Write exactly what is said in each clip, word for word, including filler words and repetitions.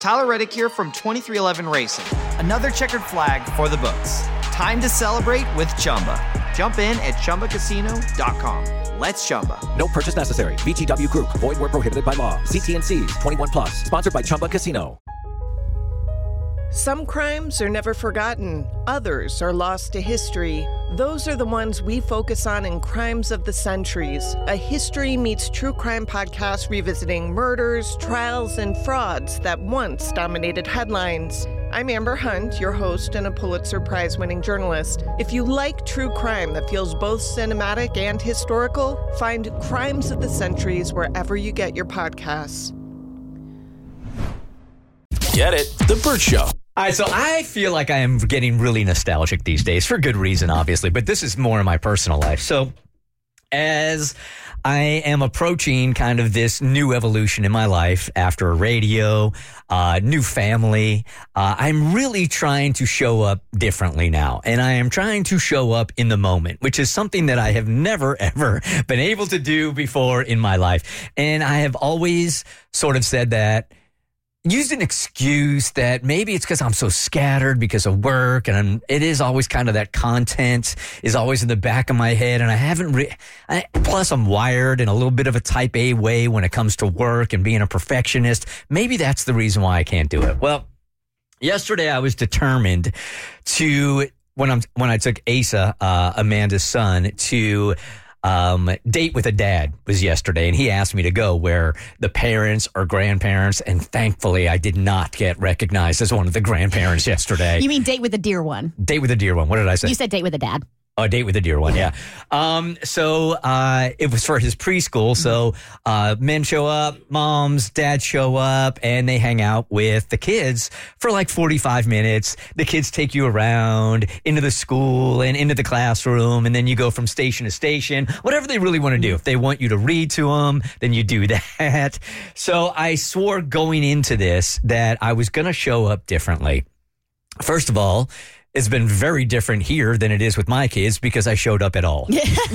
Tyler Reddick here from twenty-three eleven Racing. Another checkered flag for the books. Time to celebrate with Chumba. Jump in at Chumba Casino dot com. Let's Chumba. No purchase necessary. V G W Group. Void where prohibited by law. See T and C's. twenty-one plus. Sponsored by Chumba Casino. Some crimes are never forgotten. Others are lost to history. Those are the ones we focus on in Crimes of the Centuries, a history meets true crime podcast revisiting murders, trials, and frauds that once dominated headlines. I'm Amber Hunt, your host and a Pulitzer Prize-winning journalist. If you like true crime that feels both cinematic and historical, find Crimes of the Centuries wherever you get your podcasts. Get it? The Burt Show. All right, so I feel like I am getting really nostalgic these days, for good reason, obviously, but this is more in my personal life. So as I am approaching kind of this new evolution in my life after radio, uh, new family, uh, I'm really trying to show up differently now. And I am trying to show up in the moment, which is something that I have never, ever been able to do before in my life. And I have always sort of said that, used an excuse that maybe it's because I'm so scattered because of work, and I'm, it is always kind of that content is always in the back of my head, and I haven't re- I, plus I'm wired in a little bit of a type A way when it comes to work and being a perfectionist. Maybe that's the reason why I can't do it. Well, yesterday I was determined to, when I'm when I took Asa, uh, Amanda's son, to Um, date with a dad was yesterday, and he asked me to go where the parents or grandparents, and thankfully I did not get recognized as one of the grandparents yesterday. You mean date with a dear one? Date with a dear one. What did I say? You said date with a dad. Oh, date with a dear one, yeah. Um, so uh, it was for his preschool. So uh, men show up, moms, dads show up, and they hang out with the kids for like forty-five minutes. The kids take you around into the school and into the classroom, and then you go from station to station, whatever they really want to do. If they want you to read to them, then you do that. So I swore going into this that I was going to show up differently. First of all, it's been very different here than it is with my kids because I showed up at all.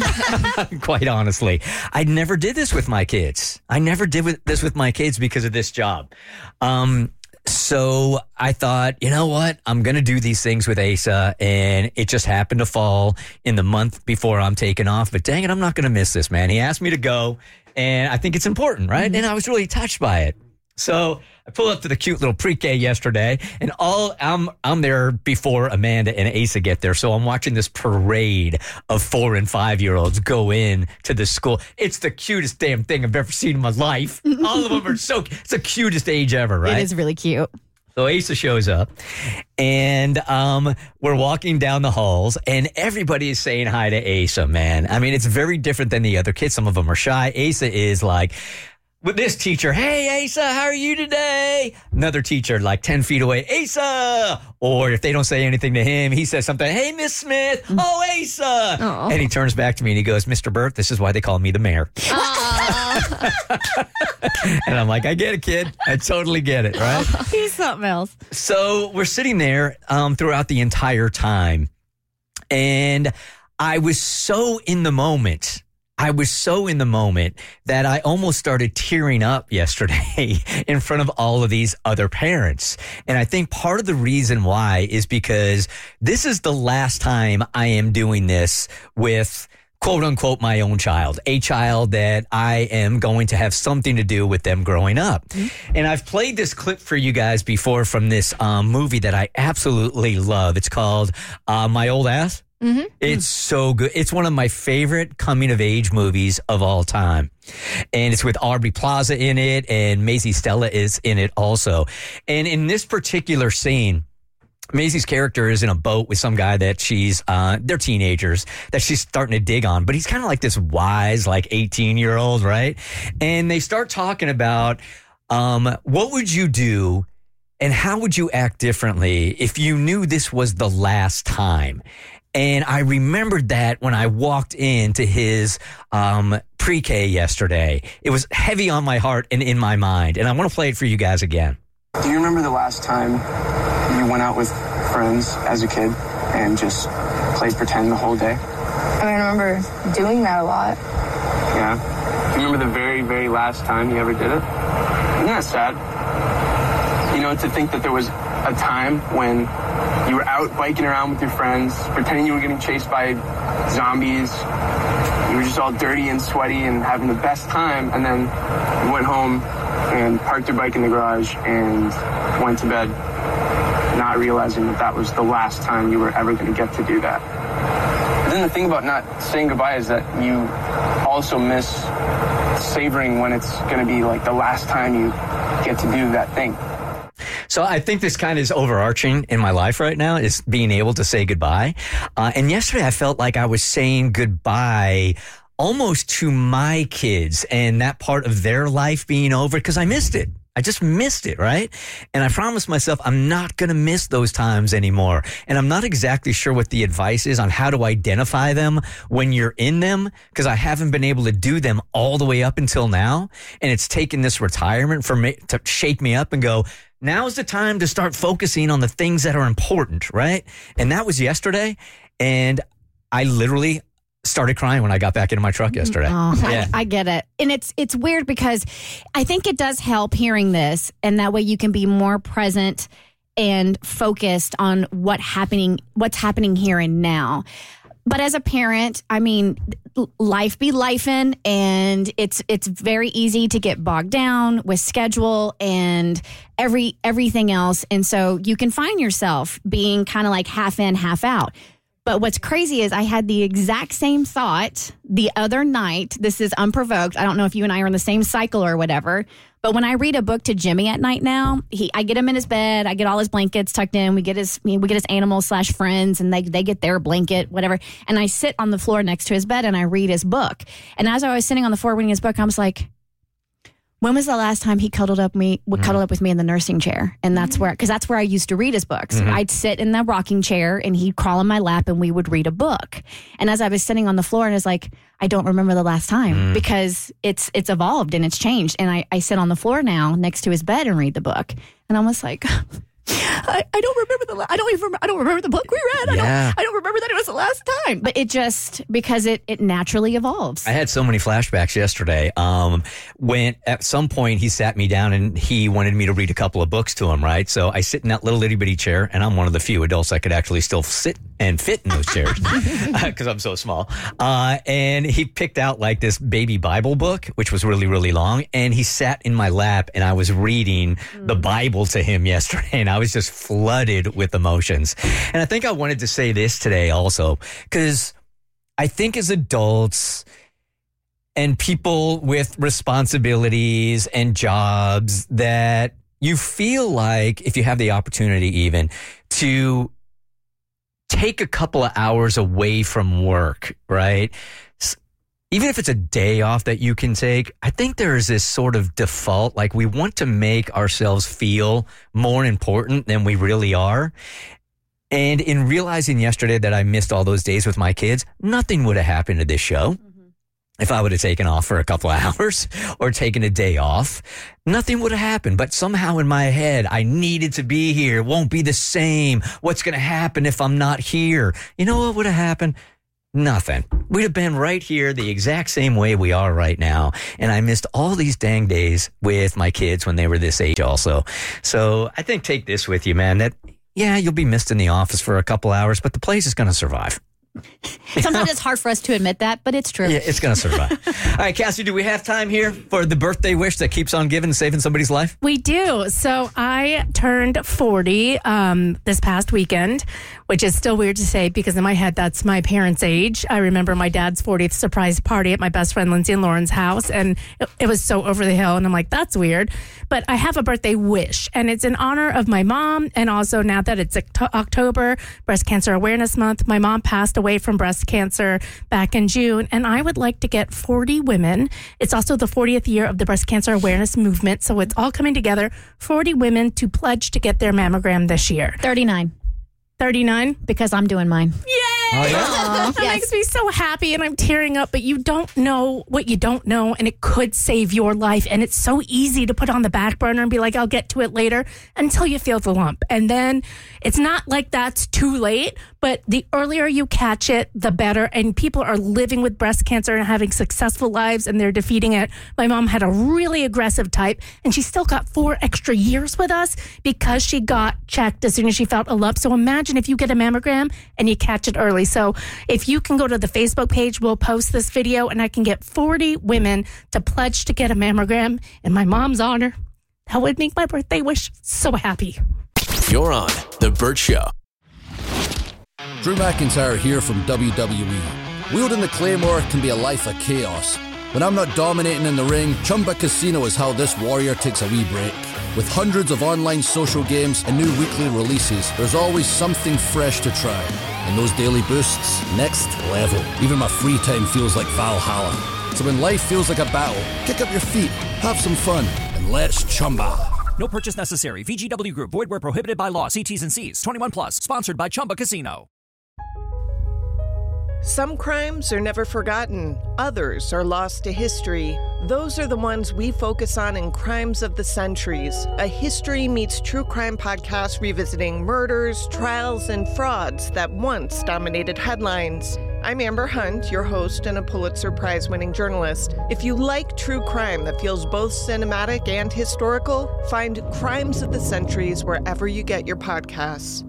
Quite honestly. I never did this with my kids. I never did with, this with my kids because of this job. Um, so I thought, you know what? I'm going to do these things with Asa, and it just happened to fall in the month before I'm taking off. But dang it, I'm not going to miss this, man. He asked me to go, and I think it's important, right? Mm-hmm. And I was really touched by it. So I pull up to the cute little pre-K yesterday, and all I'm I'm there before Amanda and Asa get there. So I'm watching this parade of four and five year olds go in to the school. It's the cutest damn thing I've ever seen in my life. All of them are so. It's the cutest age ever, right? It is really cute. So Asa shows up, and um, we're walking down the halls, and everybody is saying hi to Asa. Man, I mean, it's very different than the other kids. Some of them are shy. Asa is like, with this teacher, hey, Asa, how are you today? Another teacher, like ten feet away, Asa! Or if they don't say anything to him, he says something, hey, Miss Smith, oh, Asa! Aww. And he turns back to me and he goes, Mister Burt, this is why they call me the mayor. And I'm like, I get it, kid. I totally get it, right? He's something else. So we're sitting there um, throughout the entire time. And I was so in the moment. I was so in the moment that I almost started tearing up yesterday in front of all of these other parents. And I think part of the reason why is because this is the last time I am doing this with, quote unquote, my own child, a child that I am going to have something to do with them growing up. Mm-hmm. And I've played this clip for you guys before from this um, movie that I absolutely love. It's called uh, My Old Ass. Mm-hmm. It's so good. It's one of my favorite coming of age movies of all time. And it's with Aubrey Plaza in it, and Maisie Stella is in it also. And in this particular scene, Maisie's character is in a boat with some guy that she's, uh, they're teenagers, that she's starting to dig on. But he's kind of like this wise, like eighteen-year-old, right? And they start talking about, um, what would you do and how would you act differently if you knew this was the last time? And I remembered that when I walked into his um, pre-K yesterday. It was heavy on my heart and in my mind. And I want to play it for you guys again. Do you remember the last time you went out with friends as a kid and just played pretend the whole day? I mean, I remember doing that a lot. Yeah? Do you remember the very, very last time you ever did it? Isn't that sad? You know, to think that there was a time when you were out biking around with your friends, pretending you were getting chased by zombies. You were just all dirty and sweaty and having the best time, and then you went home and parked your bike in the garage and went to bed, not realizing that that was the last time you were ever going to get to do that. And then the thing about not saying goodbye is that you also miss savoring when it's going to be like the last time you get to do that thing. So I think this kind of is overarching in my life right now, is being able to say goodbye. Uh, and yesterday I felt like I was saying goodbye almost to my kids and that part of their life being over, because I missed it. I just missed it, right? And I promised myself I'm not going to miss those times anymore. And I'm not exactly sure what the advice is on how to identify them when you're in them, because I haven't been able to do them all the way up until now. And it's taken this retirement for me to shake me up and go, now's the time to start focusing on the things that are important, right? And that was yesterday. And I literally started crying when I got back into my truck yesterday. Oh, yeah. I, I get it. And it's it's weird because I think it does help hearing this, and that way you can be more present and focused on what happening what's happening here and now. But as a parent, I mean, life be lifing, and it's it's very easy to get bogged down with schedule and every everything else. And so you can find yourself being kind of like half in, half out. But what's crazy is I had the exact same thought the other night. This is unprovoked. I don't know if you and I are in the same cycle or whatever. But when I read a book to Jimmy at night now, he I get him in his bed. I get all his blankets tucked in. We get his we get his animals slash friends, and they they get their blanket, whatever. And I sit on the floor next to his bed and I read his book. And as I was sitting on the floor reading his book, I was like, when was the last time he cuddled up me, would cuddle up with me in the nursing chair? And that's where, because that's where I used to read his books. Mm-hmm. I'd sit in the rocking chair and he'd crawl in my lap and we would read a book. And as I was sitting on the floor, and it's like, I don't remember the last time mm. because it's it's evolved and it's changed. And I, I sit on the floor now next to his bed and read the book. And I'm almost like, I, I don't remember the. I don't even. Remember, I don't remember the book we read. I yeah. don't. I don't remember that it was the last time. But it just because it it naturally evolves. I had so many flashbacks yesterday. Um, when at some point he sat me down and he wanted me to read a couple of books to him. Right, so I sit in that little itty bitty chair, and I'm one of the few adults that could actually still sit and fit in those chairs because I'm so small. Uh, and he picked out like this baby Bible book, which was really really long, and he sat in my lap, and I was reading mm. the Bible to him yesterday, and I was just flooded with emotions. And I think I wanted to say this today also, because I think as adults and people with responsibilities and jobs that you feel like if you have the opportunity even to take a couple of hours away from work, right? Even if it's a day off that you can take, I think there is this sort of default, like we want to make ourselves feel more important than we really are. And in realizing yesterday that I missed all those days with my kids, nothing would have happened to this show. Mm-hmm. If I would have taken off for a couple of hours or taken a day off, nothing would have happened. But somehow in my head, I needed to be here. It won't be the same. What's going to happen if I'm not here? You know what would have happened? Nothing. We'd have been right here the exact same way we are right now. And I missed all these dang days with my kids when they were this age also. So I think take this with you, man, that, yeah, you'll be missed in the office for a couple hours, but the place is going to survive. Sometimes it's hard for us to admit that, but it's true. Yeah, it's going to survive. All right, Cassie, do we have time here for the birthday wish that keeps on giving, saving somebody's life? We do. So I turned forty um, this past weekend, which is still weird to say because in my head, that's my parents' age. I remember my dad's fortieth surprise party at my best friend Lindsay and Lauren's house, and it, it was so over the hill, and I'm like, that's weird. But I have a birthday wish, and it's in honor of my mom, and also now that it's October, Breast Cancer Awareness Month, my mom passed away from breast cancer back in June, and I would like to get forty women. It's also the fortieth year of the breast cancer awareness movement, so it's all coming together. forty women to pledge to get their mammogram this year. thirty-nine. thirty-nine? Because I'm doing mine. Yay! Oh, yeah? That makes me so happy, and I'm tearing up, but you don't know what you don't know, and it could save your life. And it's so easy to put on the back burner and be like, I'll get to it later, until you feel the lump. And then it's not like that's too late, but the earlier you catch it, the better. And people are living with breast cancer and having successful lives, and they're defeating it. My mom had a really aggressive type, and she still got four extra years with us because she got checked as soon as she felt a lump. So imagine if you get a mammogram and you catch it early. So if you can go to the Facebook page, we'll post this video, and I can get forty women to pledge to get a mammogram in my mom's honor. That would make my birthday wish so happy. You're on The Burt Show. Drew McIntyre here from W W E. Wielding the Claymore can be a life of chaos. When I'm not dominating in the ring, Chumba Casino is how this warrior takes a wee break. With hundreds of online social games and new weekly releases, there's always something fresh to try. And those daily boosts, next level. Even my free time feels like Valhalla. So when life feels like a battle, kick up your feet, have some fun, and let's Chumba. No purchase necessary. V G W Group. Void where prohibited by law. See T's and C's. twenty-one plus. Sponsored by Chumba Casino. Some crimes are never forgotten. Others are lost to history. Those are the ones we focus on in Crimes of the Centuries, a history meets true crime podcast revisiting murders, trials, and frauds that once dominated headlines. I'm Amber Hunt, your host and a Pulitzer Prize-winning journalist. If you like true crime that feels both cinematic and historical, find Crimes of the Centuries wherever you get your podcasts.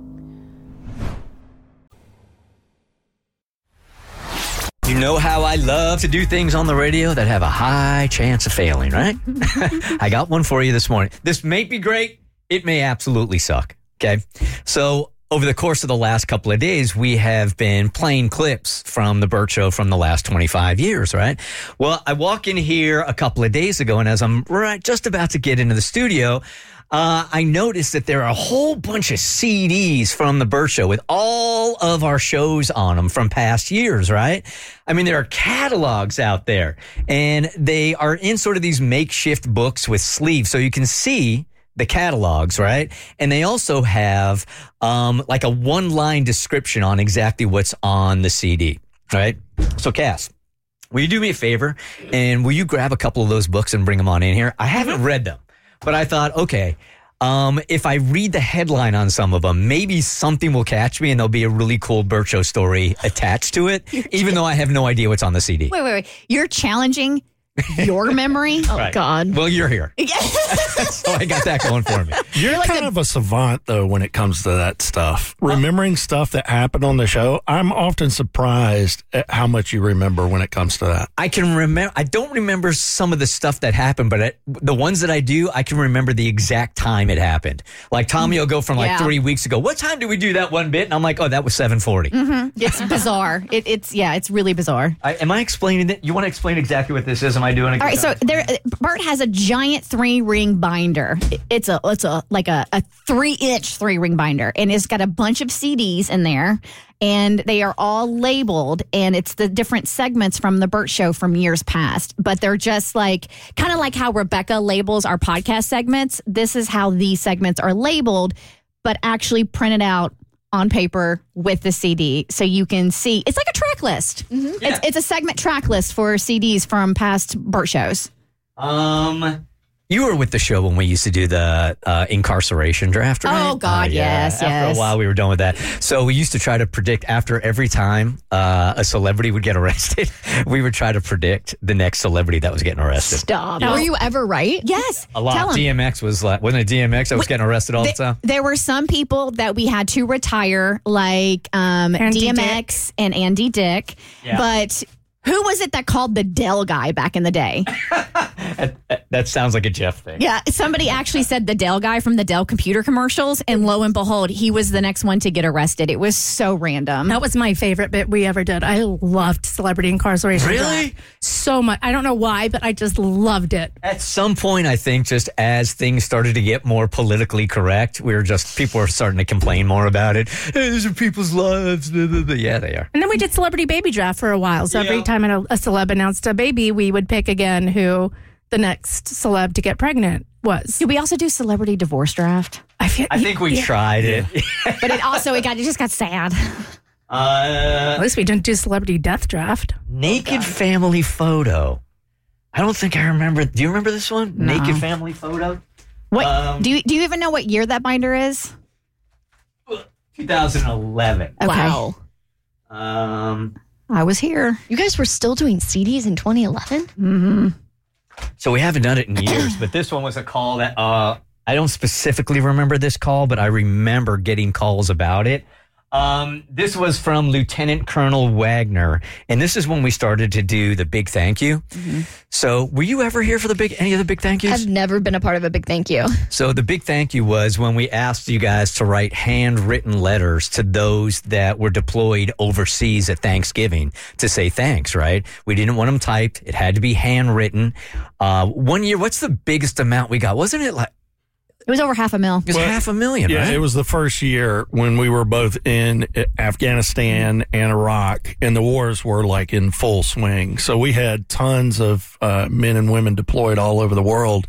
You know how I love to do things on the radio that have a high chance of failing, right? I got one for you this morning. This may be great. It may absolutely suck. Okay. So over the course of the last couple of days, we have been playing clips from the Burt Show from the last twenty-five years, right? Well, I walk in here a couple of days ago, and as I'm right just about to get into the studio, Uh, I noticed that there are a whole bunch of C Ds from the Burt Show with all of our shows on them from past years, right? I mean, there are catalogs out there, and they are in sort of these makeshift books with sleeves, so you can see the catalogs, right? And they also have um, like a one-line description on exactly what's on the C D, right? So, Cass, will you do me a favor, and will you grab a couple of those books and bring them on in here? I haven't read them. But I thought, okay, um, if I read the headline on some of them, maybe something will catch me and there'll be a really cool Burt Show story attached to it, even though I have no idea what's on the C D. Wait, wait, wait. You're challenging your memory? Oh, right. God. Well, you're here. So I got that going for me. You're, You're like kind a, of a savant, though, when it comes to that stuff. Remembering stuff that happened on the show, I'm often surprised at how much you remember when it comes to that. I can remember, I don't remember some of the stuff that happened, but it, the ones that I do, I can remember the exact time it happened. Like Tommy will go from like yeah. three weeks ago, what time did we do that one bit? And I'm like, oh, that was seven forty. Mm-hmm. It's bizarre. It, it's, yeah, it's really bizarre. I, am I explaining it? You want to explain exactly what this is? Am I doing it? All right, so there, Burt has a giant three-ring binder. It's a, it's a like a, a three-inch three-ring binder, and it's got a bunch of C Ds in there, and they are all labeled, and it's the different segments from the Burt Show from years past. But they're just like, kind of like how Rebecca labels our podcast segments. This is how these segments are labeled, but actually printed out on paper with the C D, so you can see. It's like a track list. Mm-hmm. Yeah. It's, it's a segment track list for C Ds from past Burt shows. Um, you were with the show when we used to do the uh, incarceration draft, right? Oh, God, uh, yeah. yes, After yes. a while, we were done with that. So we used to try to predict after every time uh, a celebrity would get arrested, we would try to predict the next celebrity that was getting arrested. Stop. Were you ever right? Yes. A lot. Tell D M X was like, wasn't it D M X that was getting arrested all the, the time? There were some people that we had to retire, like um, D M X Dick. and Andy Dick. Yeah. But who was it that called the Dell guy back in the day? that, that sounds like a Jeff thing. Yeah, somebody actually said the Dell guy from the Dell computer commercials, and lo and behold, he was the next one to get arrested. It was so random. That was my favorite bit we ever did. I loved celebrity incarceration. Really? So much. I don't know why, but I just loved it. At some point, I think just as things started to get more politically correct, we were just, people were starting to complain more about it. Hey, these are people's lives. Yeah, they are. And then we did celebrity baby draft for a while. So every yeah. time a, a celeb announced a baby, we would pick again who the next celeb to get pregnant was. Did we also do celebrity divorce draft? I, feel, I think we yeah. tried it. But it also, it got, it just got sad. Uh, At least we didn't do celebrity death draft. naked family photo. I don't think I remember. Do you remember this one? No. Naked family photo? What Um, do you do you even know what year that binder is? twenty eleven. Okay. Wow. Um, I was here. You guys were still doing C Ds in twenty eleven? Mm-hmm. so we haven't done it in years, but this one was a call that uh, I don't specifically remember this call, but I remember getting calls about it. Um, this was from Lieutenant Colonel Wagner, and this is when we started to do the big thank you. Mm-hmm. So, were you ever here for the big any of the big thank yous? I've never been a part of a big thank you. So the big thank you was when we asked you guys to write handwritten letters to those that were deployed overseas at Thanksgiving to say thanks, right? We didn't want them typed. It had to be handwritten. Uh, one year, what's the biggest amount we got? Wasn't it like, It was over half a mil. it was half a million, Yeah, right? it was the first year when we were both in Afghanistan and Iraq, and the wars were like in full swing. So we had tons of uh, men and women deployed all over the world.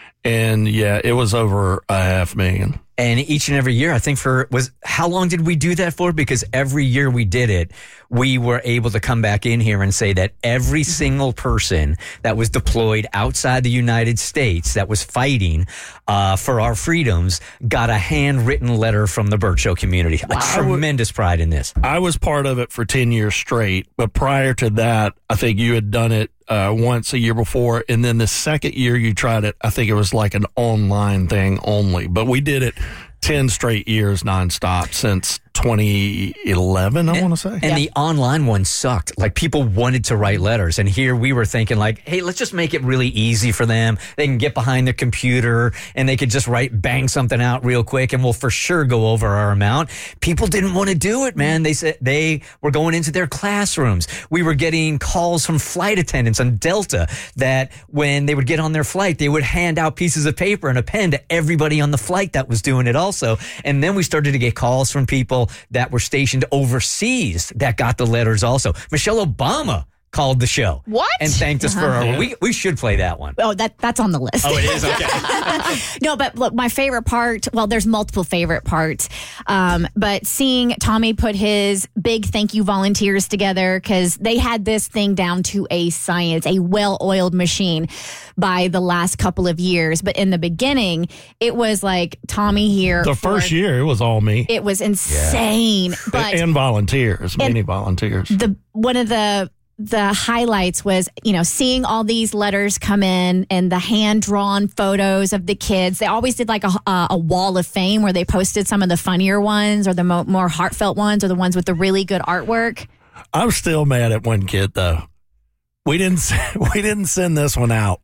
And yeah, it was over a half million. And each and every year, I think for was how long did we do that for? Because every year we did it, we were able to come back in here and say that every single person that was deployed outside the United States that was fighting uh, for our freedoms got a handwritten letter from the Burt Show community. A tremendous pride in this. I was part of it for ten years straight, but prior to that, I think you had done it uh, once a year before. And then the second year you tried it, I think it was like an online thing only, but we did it ten straight years nonstop since twenty eleven, I want to say. And yeah. The online one sucked. Like, people wanted to write letters. And here we were thinking, like, hey, let's just make it really easy for them. They can get behind their computer and they could just write, bang something out real quick, and we'll for sure go over our amount. People didn't want to do it, man. They said they were going into their classrooms. We were getting calls from flight attendants on Delta that when they would get on their flight, they would hand out pieces of paper and a pen to everybody on the flight that was doing it also. And then we started to get calls from people that were stationed overseas that got the letters also. Michelle Obama called the show. What? And thanked us Uh-huh. for our, Yeah. we, we should play that one. Oh, that that's on the list. Oh, it is? Okay. No, but look, my favorite part, well, there's multiple favorite parts, um, but seeing Tommy put his big thank you volunteers together, because they had this thing down to a science, a well-oiled machine by the last couple of years. But in the beginning, it was like Tommy here. The first for- year, it was all me. It was insane. But and volunteers, many volunteers. the one of the the highlights was, you know, seeing all these letters come in and the hand-drawn photos of the kids. They always did like a, a, a wall of fame where they posted some of the funnier ones or the mo- more heartfelt ones or the ones with the really good artwork. I'm still mad at one kid though. We didn't we didn't send this one out.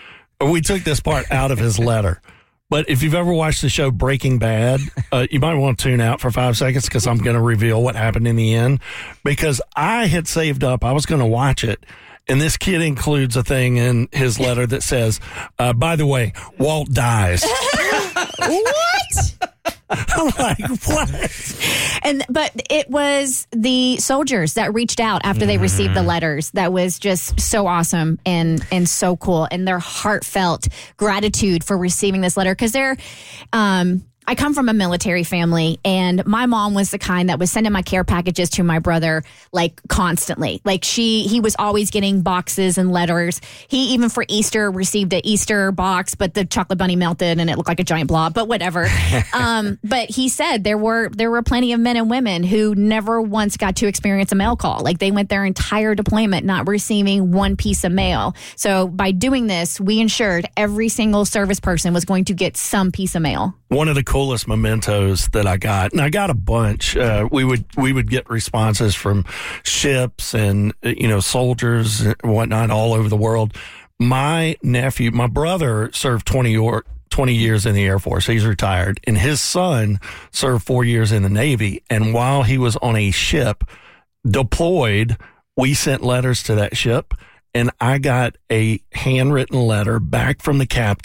We took this part out of his letter. But if you've ever watched the show Breaking Bad, uh, you might want to tune out for five seconds because I'm going to reveal what happened in the end. Because I had saved up, I was going to watch it. And this kid includes a thing in his letter that says, uh, by the way, Walt dies. What? I'm like, what? And but it was the soldiers that reached out after they received the letters. That was just so awesome and and so cool. And their heartfelt gratitude for receiving this letter, because they're. Um, I come from a military family, and my mom was the kind that was sending my care packages to my brother like constantly. Like she, he was always getting boxes and letters. He even for Easter received an Easter box, but the chocolate bunny melted and it looked like a giant blob. But whatever. um, but he said there were there were plenty of men and women who never once got to experience a mail call. Like they went their entire deployment not receiving one piece of mail. So by doing this, we ensured every single service person was going to get some piece of mail. One of the coolest mementos that I got, and I got a bunch. Uh, we would we would get responses from ships and uh, you know soldiers and whatnot all over the world. My nephew, my brother, served twenty or twenty years in the Air Force. He's retired, and his son served four years in the Navy. And while he was on a ship deployed, we sent letters to that ship. And I got a handwritten letter back from the captain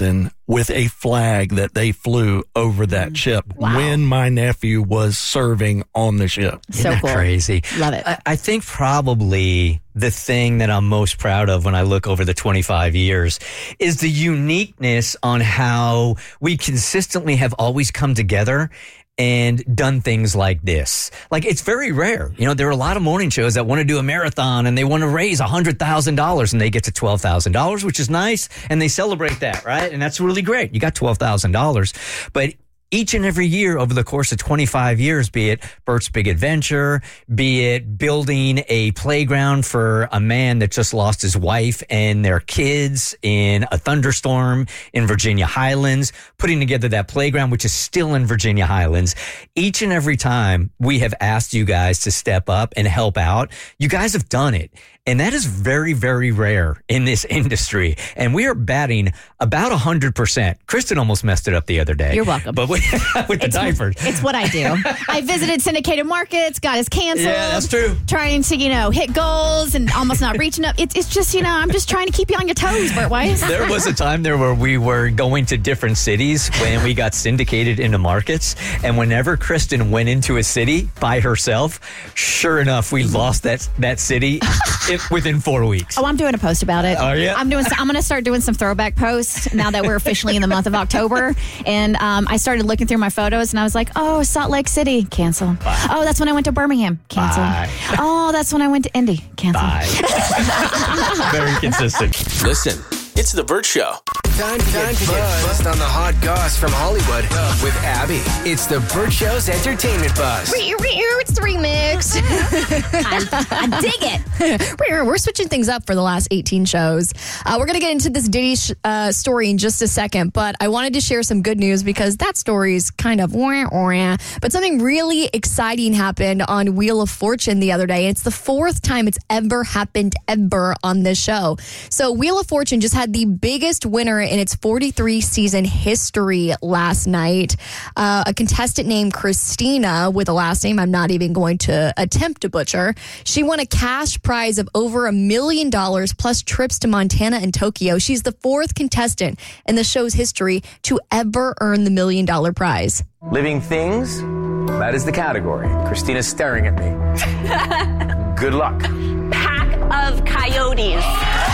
with a flag that they flew over that ship Wow. when my nephew was serving on the ship. So Isn't that cool. crazy? Love it. I, I think probably the thing that I'm most proud of when I look over the twenty-five years is the uniqueness on how we consistently have always come together and done things like this. Like, it's very rare. You know, there are a lot of morning shows that want to do a marathon and they want to raise one hundred thousand dollars and they get to twelve thousand dollars, which is nice. And they celebrate that, right? And that's really great. You got twelve thousand dollars. But each and every year over the course of twenty-five years, be it Bert's Big Adventure, be it building a playground for a man that just lost his wife and their kids in a thunderstorm in Virginia Highlands, putting together that playground, which is still in Virginia Highlands. Each and every time we have asked you guys to step up and help out, you guys have done it. And that is very, very rare in this industry. And we are batting about one hundred percent. Kristen almost messed it up the other day. You're welcome. But with, with the It's, diapers. it's what I do. I visited syndicated markets, got us canceled. Yeah, that's true. Trying to, you know, hit goals and almost not reaching up. It's, it's just, you know, I'm just trying to keep you on your toes, Bert Weiss. There was a time there where we were going to different cities when we got syndicated into markets. And whenever Kristen went into a city by herself, sure enough, we lost that, that city it, within four weeks. Oh, I'm doing a post about it. Oh, yeah? I'm doing. I'm going to start doing some throwback posts now that we're officially in the month of October. And um, I started looking through my photos, and I was like, "Oh, Salt Lake City, cancel. Bye. Oh, that's when I went to Birmingham, cancel. Bye. Oh, that's when I went to Indy, cancel." Bye. Very consistent. Listen, it's The Bert Show. Time to get buzzed on the hot goss from Hollywood with Abby. It's the Bert Show's entertainment buzz. It's the remix. I, I dig it. We're, we're switching things up for the last eighteen shows. Uh, we're going to get into this Diddy sh- uh, story in just a second, but I wanted to share some good news because that story is kind of wah, wah. But something really exciting happened on Wheel of Fortune the other day. And it's the fourth time it's ever happened ever on this show. So Wheel of Fortune just had the biggest winner in its forty-three season history last night. Uh, a contestant named Christina, with a last name I'm not even going to attempt to butcher. She won a cash prize of over a million dollars plus trips to Montana and Tokyo. She's the fourth contestant in the show's history to ever earn the million dollar prize. Living things, that is the category. Christina's staring at me. Good luck. Pack of coyotes.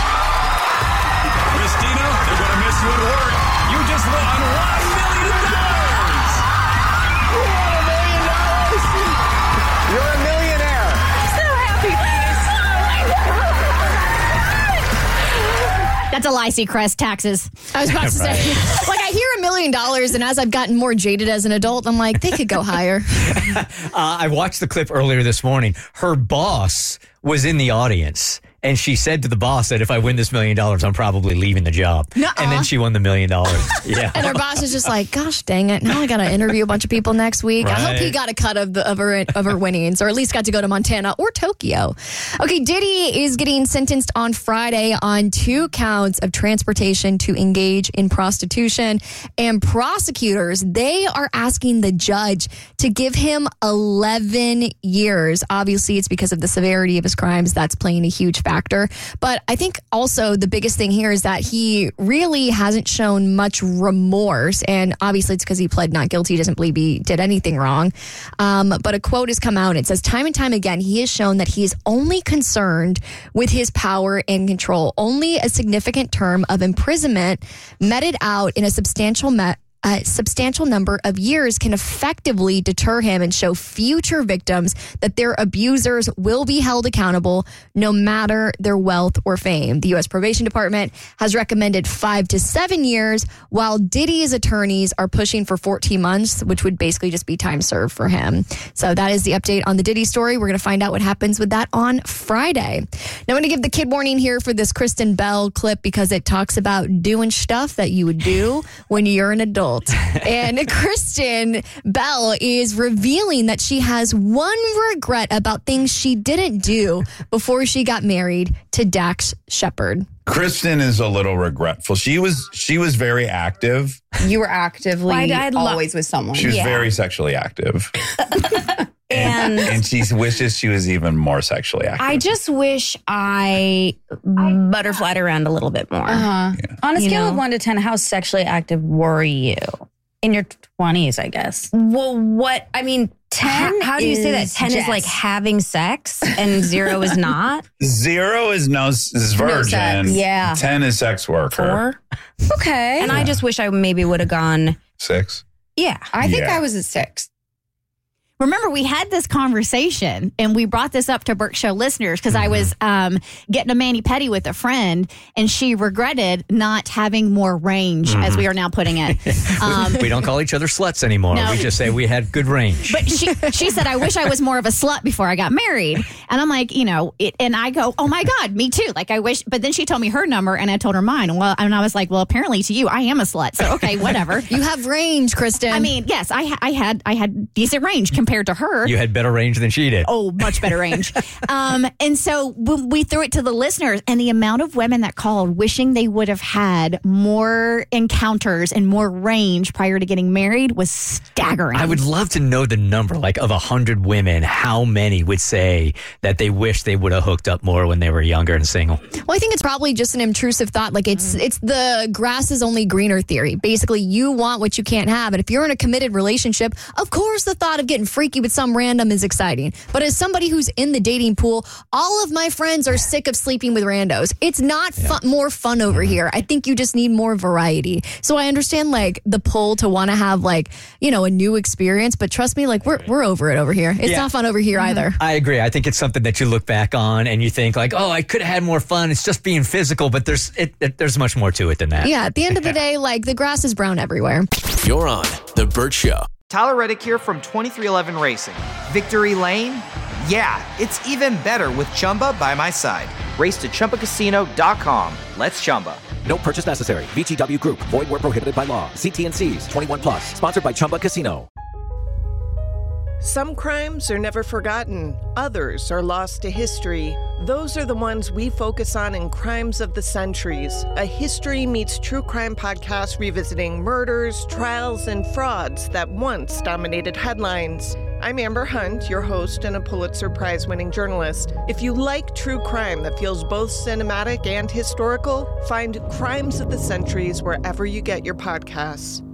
Christina, they're going to miss you at work. You just won one million dollars. You won a million dollars. You're a millionaire. I'm so happy. That's a Lycee Crest taxes. I was about to Right. say, like, I hear a million dollars, and as I've gotten more jaded as an adult, I'm like, they could go higher. Uh, I watched the clip earlier this morning. Her boss was in the audience. And she said to the boss that if I win this million dollars, I'm probably leaving the job. Nuh-uh. And then she won the million dollars. Yeah. And her boss is just like, gosh dang it. Now I got to interview a bunch of people next week. I hope Right. he got a cut of, the, of, her, of her winnings, or at least got to go to Montana or Tokyo. Okay, Diddy is getting sentenced on Friday on two counts of transportation to engage in prostitution. And prosecutors, they are asking the judge to give him eleven years. Obviously, it's because of the severity of his crimes. That's playing a huge factor. But I think also the biggest thing here is that he really hasn't shown much remorse. And obviously it's because he pled not guilty. He doesn't believe he did anything wrong. Um, but a quote has come out. And it says, time and time again, he has shown that he is only concerned with his power and control. Only a significant term of imprisonment meted out in a substantial met A substantial number of years can effectively deter him and show future victims that their abusers will be held accountable no matter their wealth or fame. The U S Probation Department has recommended five to seven years, while Diddy's attorneys are pushing for fourteen months, which would basically just be time served for him. So that is the update on the Diddy story. We're going to find out what happens with that on Friday. Now I'm going to give the kid warning here for this Kristen Bell clip because it talks about doing stuff that you would do when you're an adult. And Kristen Bell is revealing that she has one regret about things she didn't do before she got married to Dax Shepard. Kristen is a little regretful. She was she was very active. You were actively I'd- I'd lo- always with someone. She was Yeah. very sexually active. And, And- and she wishes she was even more sexually active. I just wish I butterflied around a little bit more. Uh-huh. On a You scale know? of one to ten, how sexually active were you? In your twenties, I guess. Well, what, I mean, ten How, how do you say that? is ten is Jess. like having sex and zero is not? Zero is no is virgin. sex. Yeah. Ten is sex worker. Four? Okay. And I just wish I maybe would have gone. Six. Yeah. I think Yeah. I was at six. Remember, we had this conversation and we brought this up to Burt Show listeners because I was um, getting a mani-pedi with a friend and she regretted not having more range, as we are now putting it. Um, we don't call each other sluts anymore. No. We just say we had good range. But she she said, I wish I was more of a slut before I got married. And I'm like, you know, it, and I go, oh my God, me too. Like, I wish. But then she told me her number and I told her mine. Well, and I was like, well, apparently to you, I am a slut. So, okay, whatever. You have range, Kristen. I mean, yes, I, I had I had decent range compared to her. You had better range than she did. Oh, much better range. um, and so we, we threw it to the listeners, and the amount of women that called wishing they would have had more encounters and more range prior to getting married was staggering. I would love to know the number, like of a hundred women, how many would say that they wish they would have hooked up more when they were younger and single? Well, I think it's probably just an intrusive thought. Like it's it's the grass is only greener theory. Basically, you want what you can't have. And if you're in a committed relationship, of course the thought of getting freaky with some random is exciting. But as somebody who's in the dating pool, all of my friends are sick of sleeping with randos. It's not fun, more fun over here. I think you just need more variety. So I understand like the pull to want to have like, you know, a new experience. But trust me, like we're we're over it over here. It's Yeah. not fun over here either. I agree. I think it's something that you look back on and you think like, oh, I could have had more fun. It's just being physical, but there's it, it, there's much more to it than that. Yeah, at the end of the day, like the grass is brown everywhere. You're on The Burt Show. Tyler Reddick here from twenty-three eleven Racing. Victory Lane? Yeah, it's even better with Chumba by my side. Race to Chumba Casino dot com. Let's Chumba. No purchase necessary. V G W Group. Void where prohibited by law. See T N Cs. twenty-one plus. Sponsored by Chumba Casino. Some crimes are never forgotten. Others are lost to history. Those are the ones we focus on in Crimes of the Centuries, a history meets true crime podcast revisiting murders, trials, and frauds that once dominated headlines. I'm Amber Hunt, your host and a Pulitzer Prize-winning journalist. If you like true crime that feels both cinematic and historical, find Crimes of the Centuries wherever you get your podcasts.